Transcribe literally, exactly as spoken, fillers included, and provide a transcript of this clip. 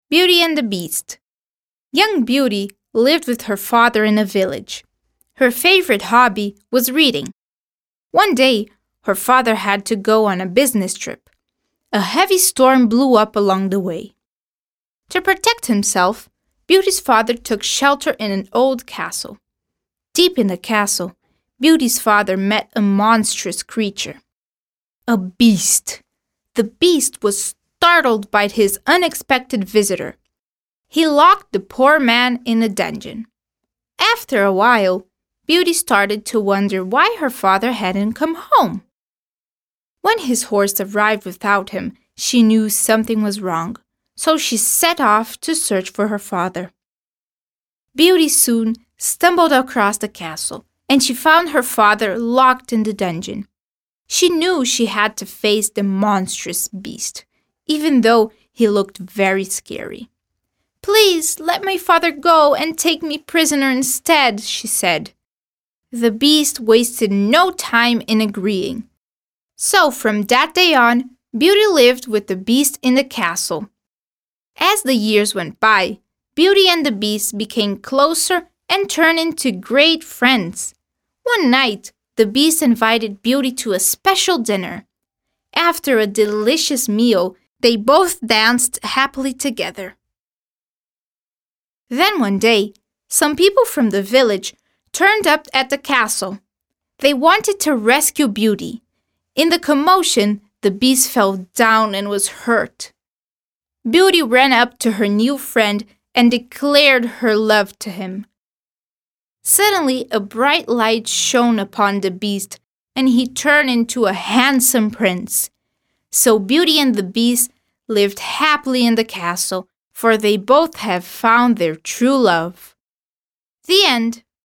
Beauty and the Beast. Young Beauty lived with her father in a village. Her favorite hobby was reading. One day, her father had to go on a business trip. A heavy storm blew up along the way. To protect himself, Beauty's father took shelter in an old castle. Deep in the castle, Beauty's father met a monstrous creature. A beast. The beast was startled by his unexpected visitor. He locked the poor man in a dungeon. After a while, Beauty started to wonder why her father hadn't come home. When his horse arrived without him, she knew something was wrong, so she set off to search for her father. Beauty soon stumbled across the castle, and she found her father locked in the dungeon. She knew she had to face the monstrous beast, even though he looked very scary. "Please, let my father go and take me prisoner instead," she said. The beast wasted no time in agreeing. So from that day on, Beauty lived with the beast in the castle. As the years went by, Beauty and the beast became closer and turned into great friends. One night, the beast invited Beauty to a special dinner. After a delicious meal, they both danced happily together. Then one day, some people from the village turned up at the castle. They wanted to rescue Beauty. In the commotion, the beast fell down and was hurt. Beauty ran up to her new friend and declared her love to him. Suddenly, a bright light shone upon the beast, and he turned into a handsome prince. So Beauty and the Beast lived happily in the castle, for they both have found their true love. The end.